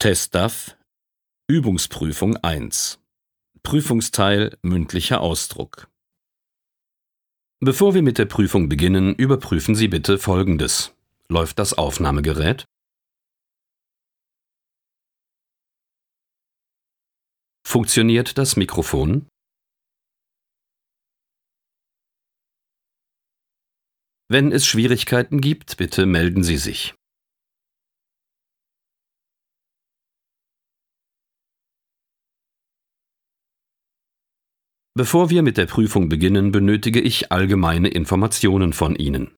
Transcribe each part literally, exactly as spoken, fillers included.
TestDAF Übungsprüfung eins Prüfungsteil mündlicher Ausdruck. Bevor wir mit der Prüfung beginnen, überprüfen Sie bitte Folgendes: Läuft das Aufnahmegerät? Funktioniert das Mikrofon? Wenn es Schwierigkeiten gibt, bitte melden Sie sich. Bevor wir mit der Prüfung beginnen, benötige ich allgemeine Informationen von Ihnen.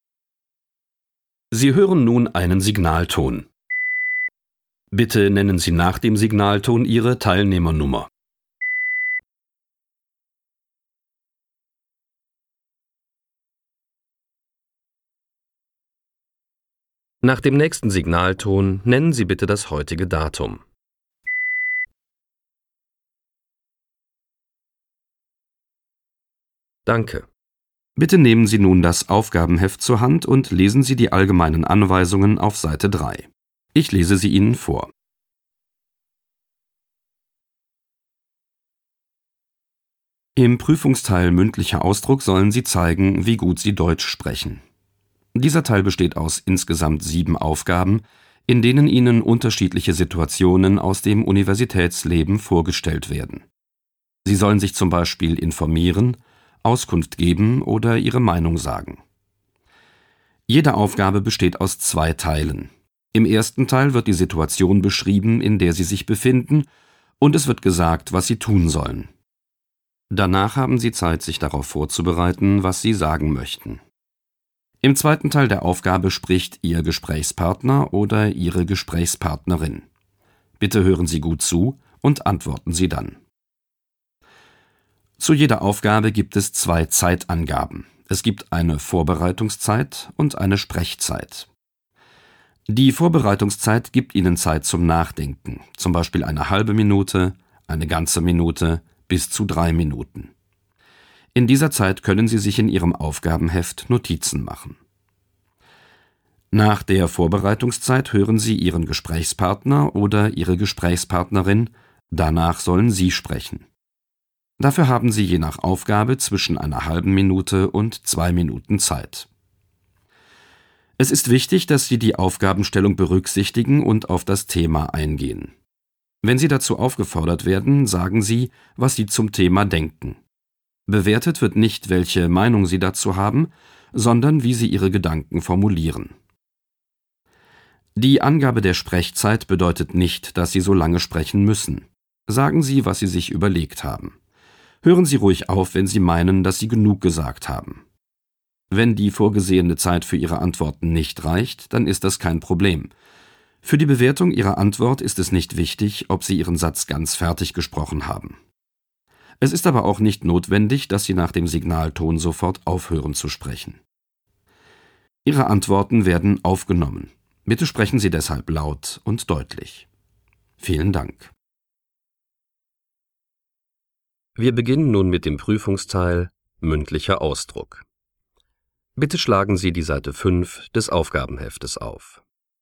Sie hören nun einen Signalton. Bitte nennen Sie nach dem Signalton Ihre Teilnehmernummer. Nach dem nächsten Signalton nennen Sie bitte das heutige Datum. Danke. Bitte nehmen Sie nun das Aufgabenheft zur Hand und lesen Sie die allgemeinen Anweisungen auf Seite drei. Ich lese sie Ihnen vor. Im Prüfungsteil mündlicher Ausdruck sollen Sie zeigen, wie gut Sie Deutsch sprechen. Dieser Teil besteht aus insgesamt sieben Aufgaben, in denen Ihnen unterschiedliche Situationen aus dem Universitätsleben vorgestellt werden. Sie sollen sich zum Beispiel informieren, Auskunft geben oder Ihre Meinung sagen. Jede Aufgabe besteht aus zwei Teilen. Im ersten Teil wird die Situation beschrieben, in der Sie sich befinden, und es wird gesagt, was Sie tun sollen. Danach haben Sie Zeit, sich darauf vorzubereiten, was Sie sagen möchten. Im zweiten Teil der Aufgabe spricht Ihr Gesprächspartner oder Ihre Gesprächspartnerin. Bitte hören Sie gut zu und antworten Sie dann. Zu jeder Aufgabe gibt es zwei Zeitangaben. Es gibt eine Vorbereitungszeit und eine Sprechzeit. Die Vorbereitungszeit gibt Ihnen Zeit zum Nachdenken, zum Beispiel eine halbe Minute, eine ganze Minute, bis zu drei Minuten. In dieser Zeit können Sie sich in Ihrem Aufgabenheft Notizen machen. Nach der Vorbereitungszeit hören Sie Ihren Gesprächspartner oder Ihre Gesprächspartnerin, danach sollen Sie sprechen. Dafür haben Sie je nach Aufgabe zwischen einer halben Minute und zwei Minuten Zeit. Es ist wichtig, dass Sie die Aufgabenstellung berücksichtigen und auf das Thema eingehen. Wenn Sie dazu aufgefordert werden, sagen Sie, was Sie zum Thema denken. Bewertet wird nicht, welche Meinung Sie dazu haben, sondern wie Sie Ihre Gedanken formulieren. Die Angabe der Sprechzeit bedeutet nicht, dass Sie so lange sprechen müssen. Sagen Sie, was Sie sich überlegt haben. Hören Sie ruhig auf, wenn Sie meinen, dass Sie genug gesagt haben. Wenn die vorgesehene Zeit für Ihre Antworten nicht reicht, dann ist das kein Problem. Für die Bewertung Ihrer Antwort ist es nicht wichtig, ob Sie Ihren Satz ganz fertig gesprochen haben. Es ist aber auch nicht notwendig, dass Sie nach dem Signalton sofort aufhören zu sprechen. Ihre Antworten werden aufgenommen. Bitte sprechen Sie deshalb laut und deutlich. Vielen Dank. Wir beginnen nun mit dem Prüfungsteil mündlicher Ausdruck. Bitte schlagen Sie die Seite fünf des Aufgabenheftes auf.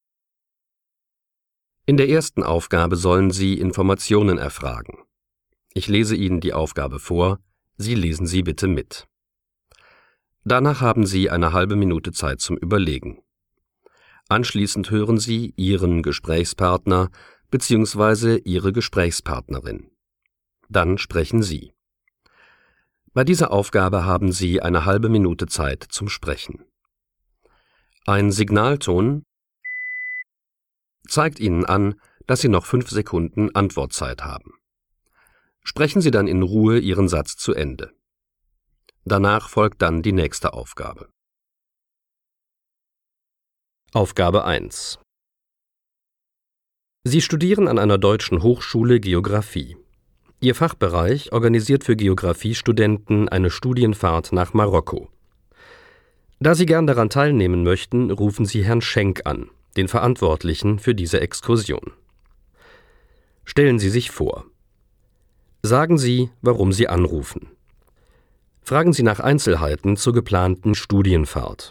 In der ersten Aufgabe sollen Sie Informationen erfragen. Ich lese Ihnen die Aufgabe vor, Sie lesen sie bitte mit. Danach haben Sie eine halbe Minute Zeit zum Überlegen. Anschließend hören Sie Ihren Gesprächspartner bzw. Ihre Gesprächspartnerin. Dann sprechen Sie. Bei dieser Aufgabe haben Sie eine halbe Minute Zeit zum Sprechen. Ein Signalton zeigt Ihnen an, dass Sie noch fünf Sekunden Antwortzeit haben. Sprechen Sie dann in Ruhe Ihren Satz zu Ende. Danach folgt dann die nächste Aufgabe. Aufgabe eins. Sie studieren an einer deutschen Hochschule Geographie. Ihr Fachbereich organisiert für Geografiestudenten eine Studienfahrt nach Marokko. Da Sie gern daran teilnehmen möchten, rufen Sie Herrn Schenk an, den Verantwortlichen für diese Exkursion. Stellen Sie sich vor. Sagen Sie, warum Sie anrufen. Fragen Sie nach Einzelheiten zur geplanten Studienfahrt.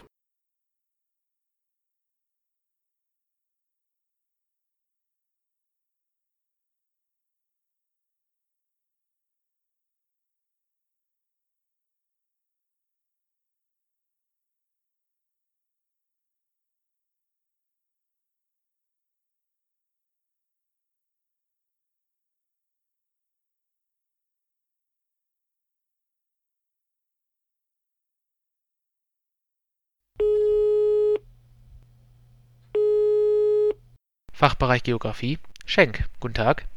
Fachbereich Geografie, Schenk. Guten Tag.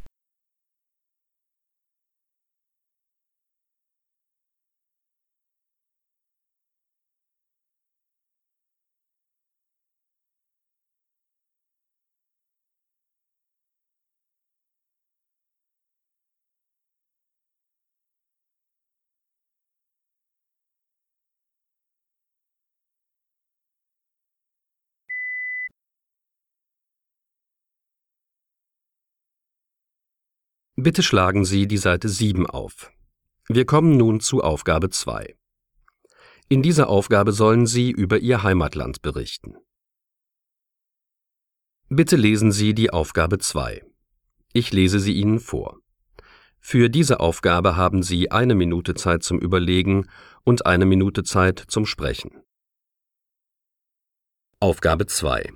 Bitte schlagen Sie die Seite sieben auf. Wir kommen nun zu Aufgabe zwei. In dieser Aufgabe sollen Sie über Ihr Heimatland berichten. Bitte lesen Sie die Aufgabe zwei. Ich lese sie Ihnen vor. Für diese Aufgabe haben Sie eine Minute Zeit zum Überlegen und eine Minute Zeit zum Sprechen. Aufgabe zwei.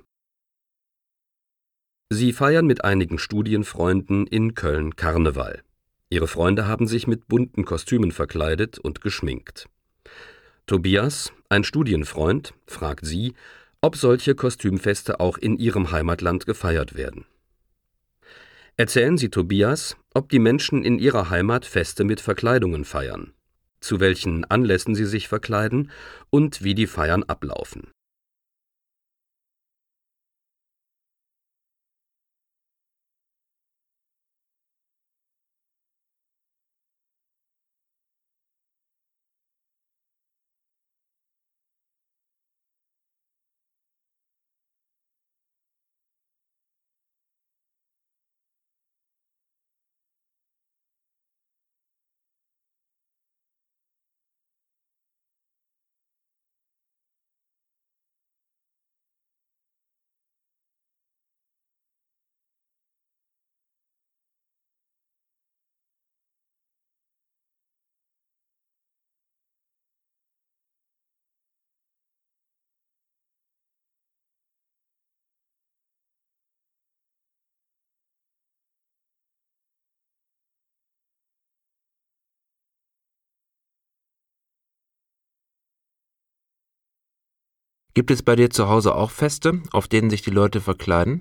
Sie feiern mit einigen Studienfreunden in Köln Karneval. Ihre Freunde haben sich mit bunten Kostümen verkleidet und geschminkt. Tobias, ein Studienfreund, fragt Sie, ob solche Kostümfeste auch in Ihrem Heimatland gefeiert werden. Erzählen Sie Tobias, ob die Menschen in ihrer Heimat Feste mit Verkleidungen feiern, zu welchen Anlässen sie sich verkleiden und wie die Feiern ablaufen. Gibt es bei dir zu Hause auch Feste, auf denen sich die Leute verkleiden?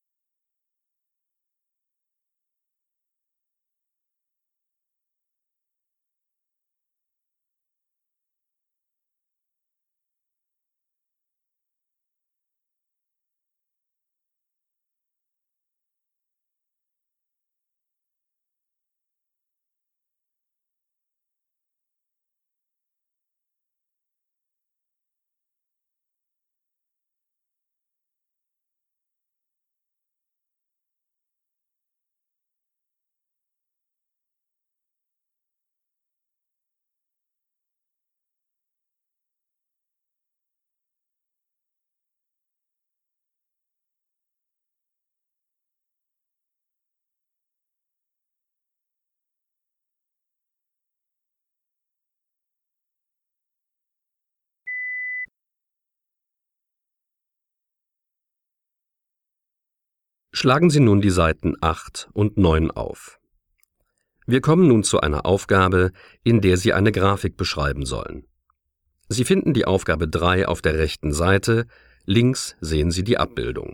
Schlagen Sie nun die Seiten acht und neun auf. Wir kommen nun zu einer Aufgabe, in der Sie eine Grafik beschreiben sollen. Sie finden die Aufgabe drei auf der rechten Seite, links sehen Sie die Abbildung.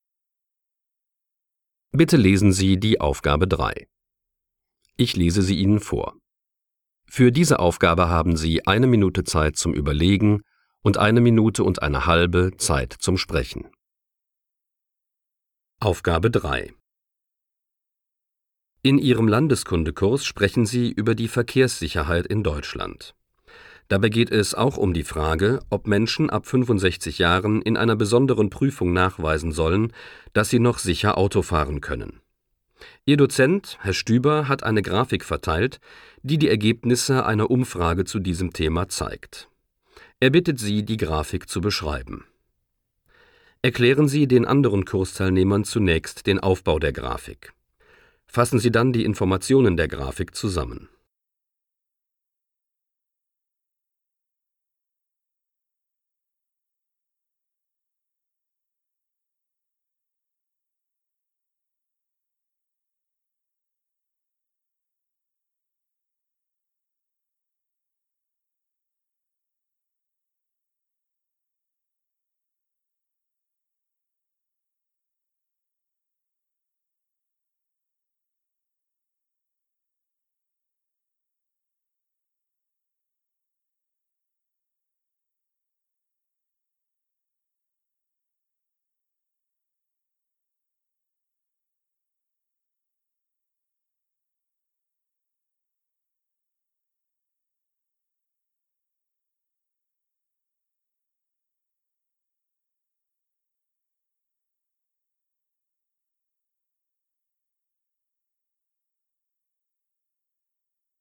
Bitte lesen Sie die Aufgabe drei. Ich lese sie Ihnen vor. Für diese Aufgabe haben Sie eine Minute Zeit zum Überlegen und eine Minute und eine halbe Zeit zum Sprechen. Aufgabe drei. In Ihrem Landeskundekurs sprechen Sie über die Verkehrssicherheit in Deutschland. Dabei geht es auch um die Frage, ob Menschen ab fünfundsechzig Jahren in einer besonderen Prüfung nachweisen sollen, dass sie noch sicher Auto fahren können. Ihr Dozent, Herr Stüber, hat eine Grafik verteilt, die die Ergebnisse einer Umfrage zu diesem Thema zeigt. Er bittet Sie, die Grafik zu beschreiben. Erklären Sie den anderen Kursteilnehmern zunächst den Aufbau der Grafik. Fassen Sie dann die Informationen der Grafik zusammen.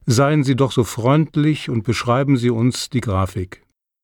Seien Sie doch so freundlich und beschreiben Sie uns die Grafik.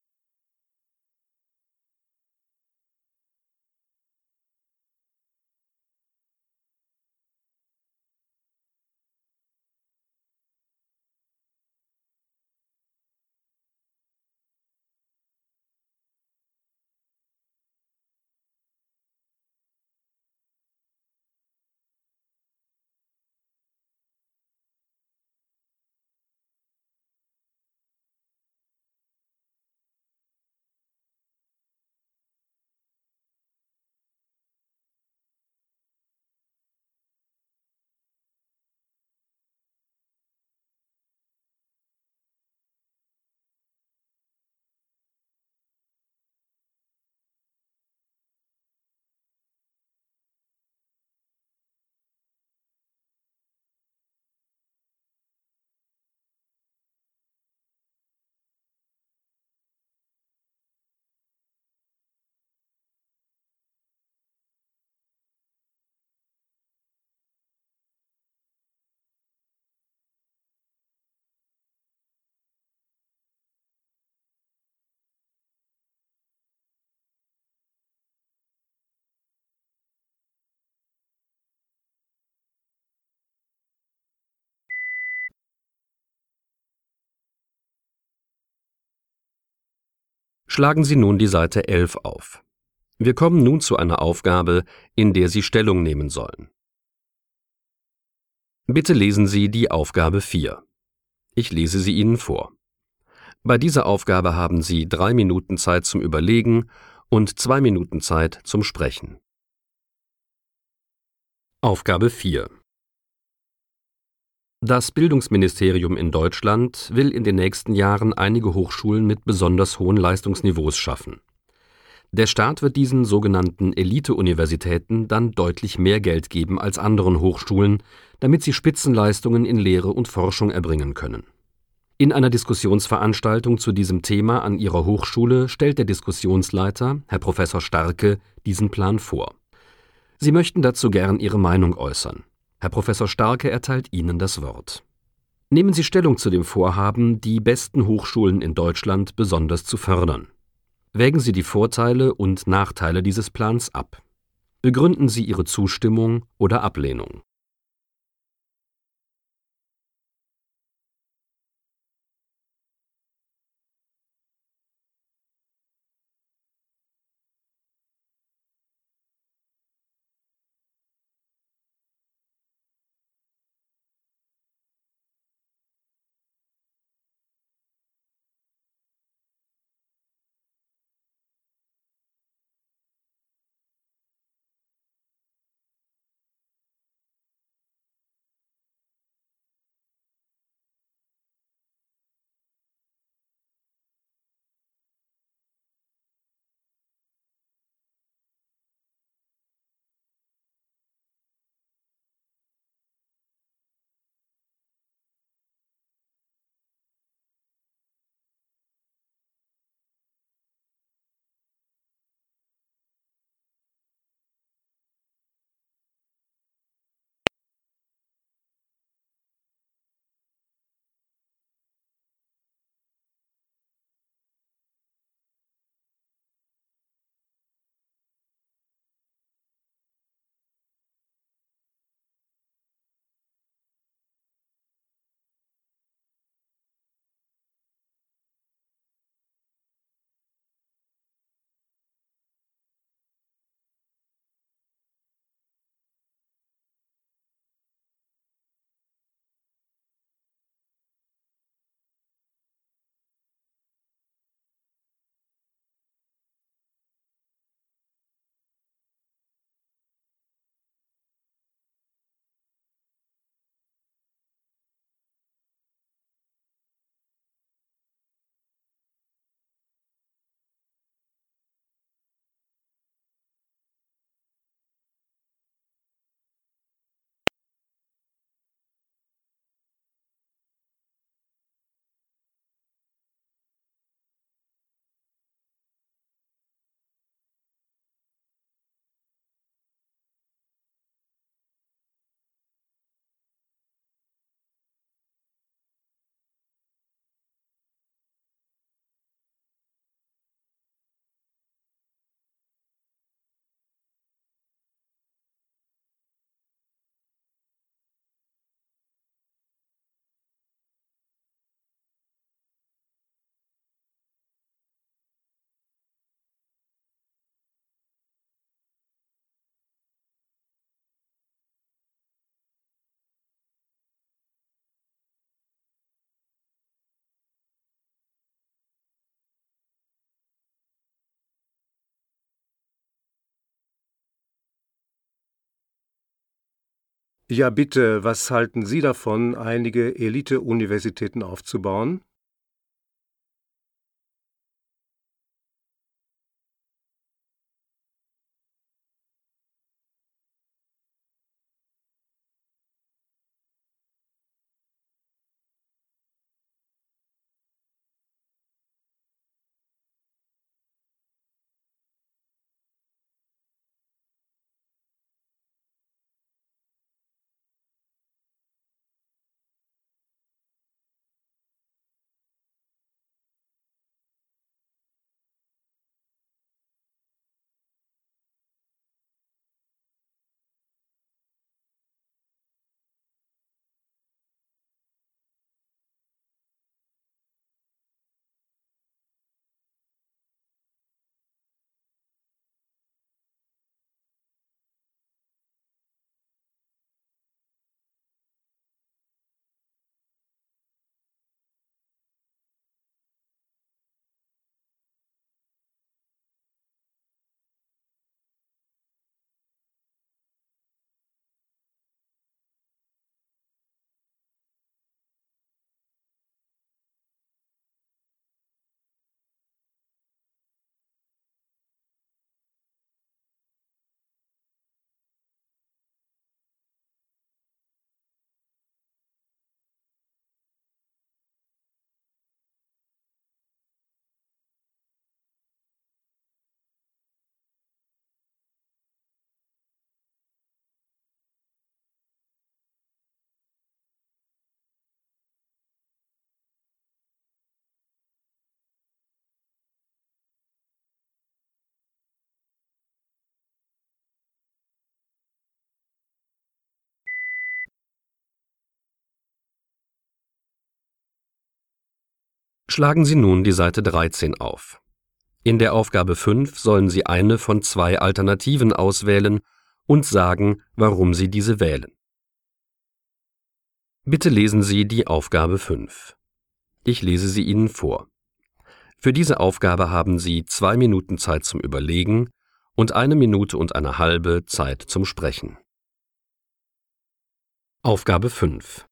Schlagen Sie nun die Seite elf auf. Wir kommen nun zu einer Aufgabe, in der Sie Stellung nehmen sollen. Bitte lesen Sie die Aufgabe vier. Ich lese sie Ihnen vor. Bei dieser Aufgabe haben Sie drei Minuten Zeit zum Überlegen und zwei Minuten Zeit zum Sprechen. Aufgabe vier. Das Bildungsministerium in Deutschland will in den nächsten Jahren einige Hochschulen mit besonders hohen Leistungsniveaus schaffen. Der Staat wird diesen sogenannten Elite-Universitäten dann deutlich mehr Geld geben als anderen Hochschulen, damit sie Spitzenleistungen in Lehre und Forschung erbringen können. In einer Diskussionsveranstaltung zu diesem Thema an Ihrer Hochschule stellt der Diskussionsleiter, Herr Professor Starke, diesen Plan vor. Sie möchten dazu gern Ihre Meinung äußern. Herr Professor Starke erteilt Ihnen das Wort. Nehmen Sie Stellung zu dem Vorhaben, die besten Hochschulen in Deutschland besonders zu fördern. Wägen Sie die Vorteile und Nachteile dieses Plans ab. Begründen Sie Ihre Zustimmung oder Ablehnung. Ja, bitte, was halten Sie davon, einige Elite-Universitäten aufzubauen? Schlagen Sie nun die Seite dreizehn auf. In der Aufgabe fünf sollen Sie eine von zwei Alternativen auswählen und sagen, warum Sie diese wählen. Bitte lesen Sie die Aufgabe fünf. Ich lese sie Ihnen vor. Für diese Aufgabe haben Sie zwei Minuten Zeit zum Überlegen und eine Minute und eine halbe Zeit zum Sprechen. Aufgabe fünf.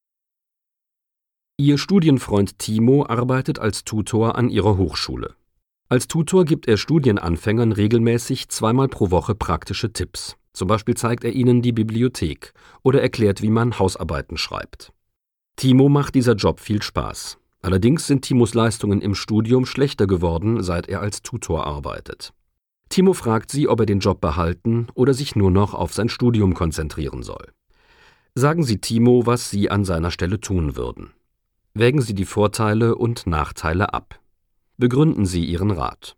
Ihr Studienfreund Timo arbeitet als Tutor an Ihrer Hochschule. Als Tutor gibt er Studienanfängern regelmäßig zweimal pro Woche praktische Tipps. Zum Beispiel zeigt er ihnen die Bibliothek oder erklärt, wie man Hausarbeiten schreibt. Timo macht dieser Job viel Spaß. Allerdings sind Timos Leistungen im Studium schlechter geworden, seit er als Tutor arbeitet. Timo fragt Sie, ob er den Job behalten oder sich nur noch auf sein Studium konzentrieren soll. Sagen Sie Timo, was Sie an seiner Stelle tun würden. Wägen Sie die Vorteile und Nachteile ab. Begründen Sie Ihren Rat.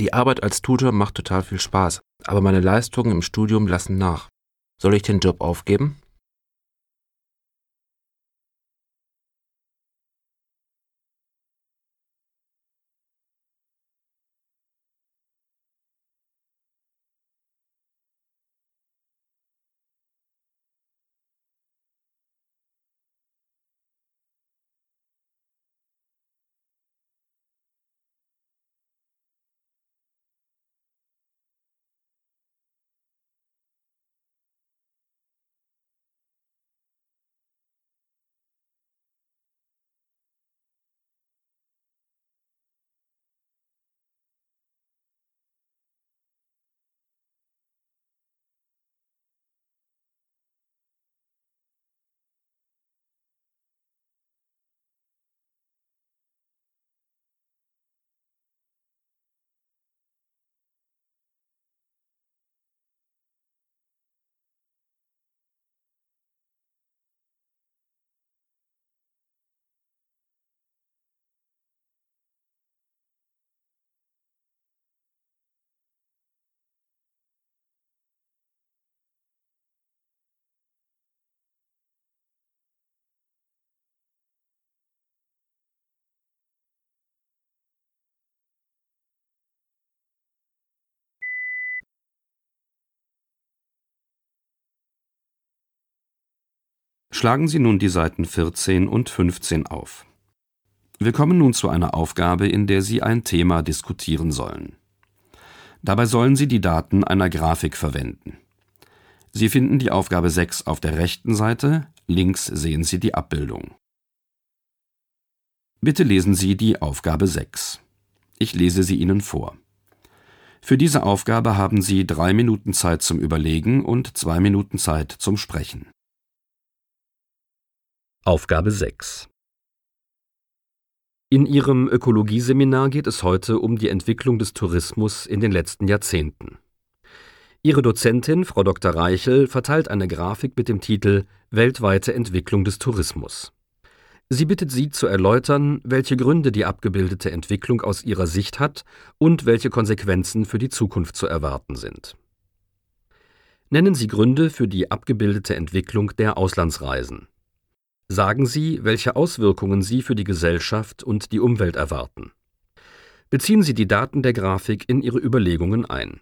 Die Arbeit als Tutor macht total viel Spaß, aber meine Leistungen im Studium lassen nach. Soll ich den Job aufgeben? Schlagen Sie nun die Seiten vierzehn und fünfzehn auf. Wir kommen nun zu einer Aufgabe, in der Sie ein Thema diskutieren sollen. Dabei sollen Sie die Daten einer Grafik verwenden. Sie finden die Aufgabe sechs auf der rechten Seite, links sehen Sie die Abbildung. Bitte lesen Sie die Aufgabe sechs. Ich lese sie Ihnen vor. Für diese Aufgabe haben Sie drei Minuten Zeit zum Überlegen und zwei Minuten Zeit zum Sprechen. Aufgabe sechs. In Ihrem Ökologieseminar geht es heute um die Entwicklung des Tourismus in den letzten Jahrzehnten. Ihre Dozentin, Frau Doktor Reichel, verteilt eine Grafik mit dem Titel »Weltweite Entwicklung des Tourismus«. Sie bittet Sie zu erläutern, welche Gründe die abgebildete Entwicklung aus Ihrer Sicht hat und welche Konsequenzen für die Zukunft zu erwarten sind. Nennen Sie Gründe für die abgebildete Entwicklung der Auslandsreisen. Sagen Sie, welche Auswirkungen Sie für die Gesellschaft und die Umwelt erwarten. Beziehen Sie die Daten der Grafik in Ihre Überlegungen ein.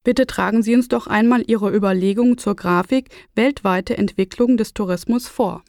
Bitte tragen Sie uns doch einmal Ihre Überlegungen zur Grafik Weltweite Entwicklung des Tourismus vor.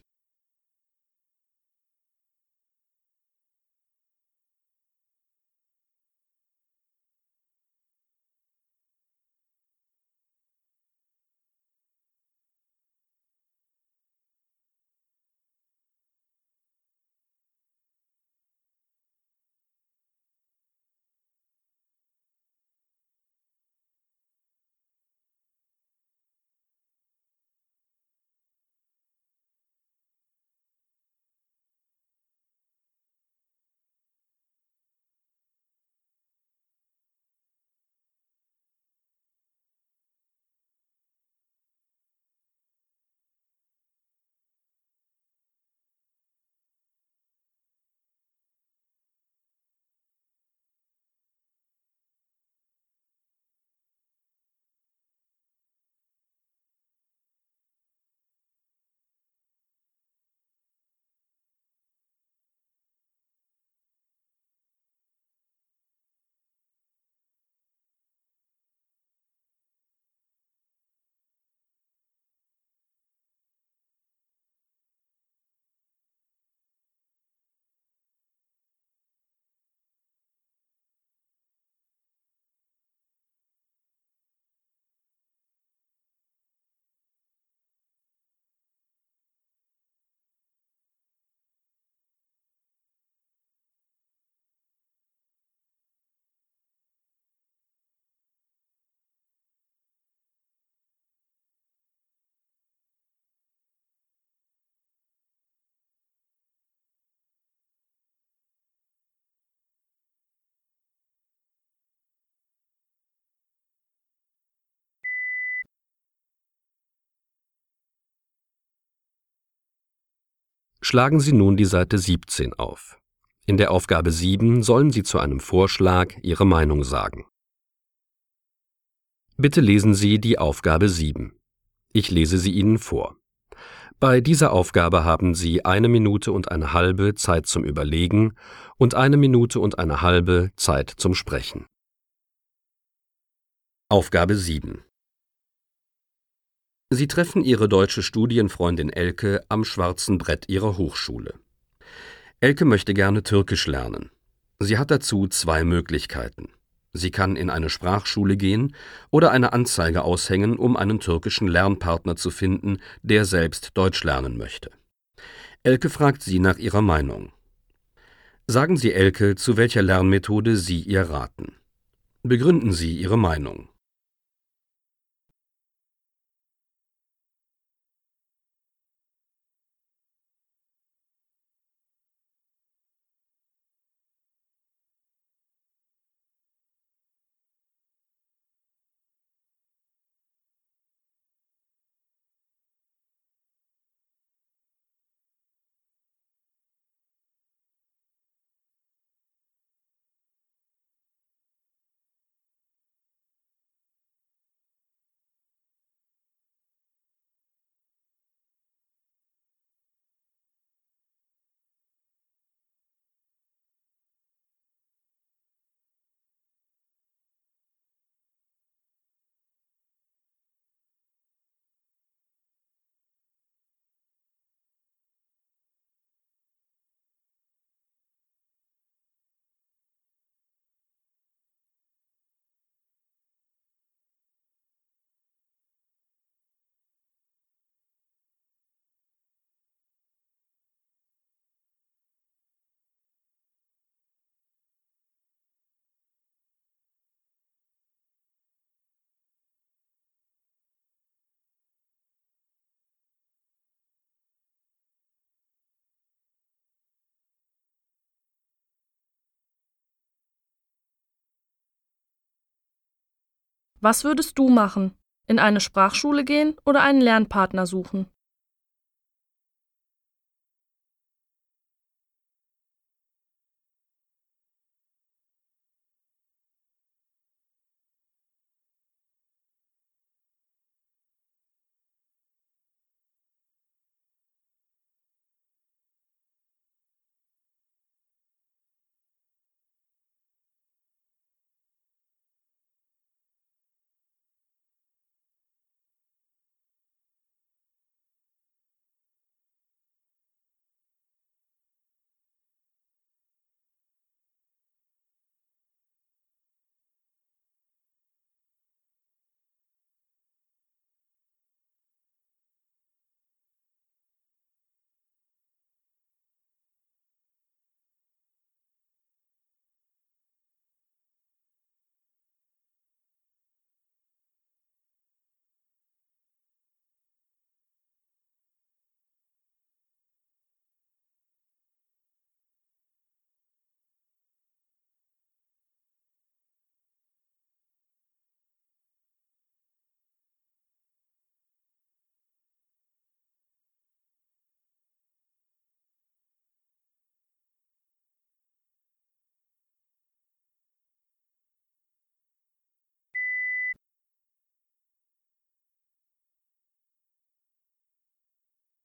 Schlagen Sie nun die Seite siebzehn auf. In der Aufgabe sieben sollen Sie zu einem Vorschlag Ihre Meinung sagen. Bitte lesen Sie die Aufgabe sieben. Ich lese sie Ihnen vor. Bei dieser Aufgabe haben Sie eine Minute und eine halbe Zeit zum Überlegen und eine Minute und eine halbe Zeit zum Sprechen. Aufgabe sieben. Sie treffen Ihre deutsche Studienfreundin Elke am schwarzen Brett ihrer Hochschule. Elke möchte gerne Türkisch lernen. Sie hat dazu zwei Möglichkeiten. Sie kann in eine Sprachschule gehen oder eine Anzeige aushängen, um einen türkischen Lernpartner zu finden, der selbst Deutsch lernen möchte. Elke fragt sie nach ihrer Meinung. Sagen Sie Elke, zu welcher Lernmethode Sie ihr raten. Begründen Sie Ihre Meinung. Was würdest du machen? In eine Sprachschule gehen oder einen Lernpartner suchen?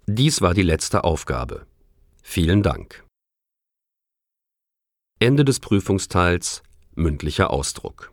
Dies war die letzte Aufgabe. Vielen Dank. Ende des Prüfungsteils mündlicher Ausdruck.